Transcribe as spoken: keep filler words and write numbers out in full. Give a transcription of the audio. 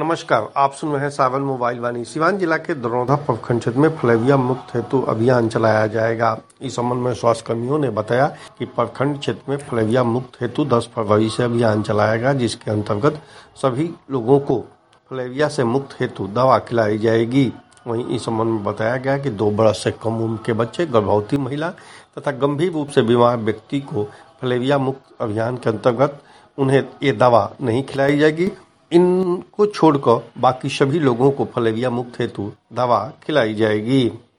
नमस्कार, आप सुन रहे हैं सावन मोबाइल वाणी। सिवान जिला के दरौंधा प्रखंड क्षेत्र में फलेरिया मुक्त हेतु अभियान चलाया जाएगा। इस संबंध में स्वास्थ्य कर्मियों ने बताया कि प्रखंड क्षेत्र में फलेरिया मुक्त हेतु दस फरवरी से अभियान चलाएगा, जिसके अंतर्गत सभी लोगों को फलेरिया से मुक्त हेतु दवा खिलाई जाएगी। वहीं इस संबंध में बताया गया कि दो बरस से कम उम्र के बच्चे, गर्भवती महिला तथा गंभीर रूप से बीमार व्यक्ति को फलेरिया मुक्त अभियान के अंतर्गत उन्हें ये दवा नहीं खिलाई जाएगी। इनको छोड़कर बाकी सभी लोगों को फलेरिया मुक्त हेतु दवा खिलाई जाएगी।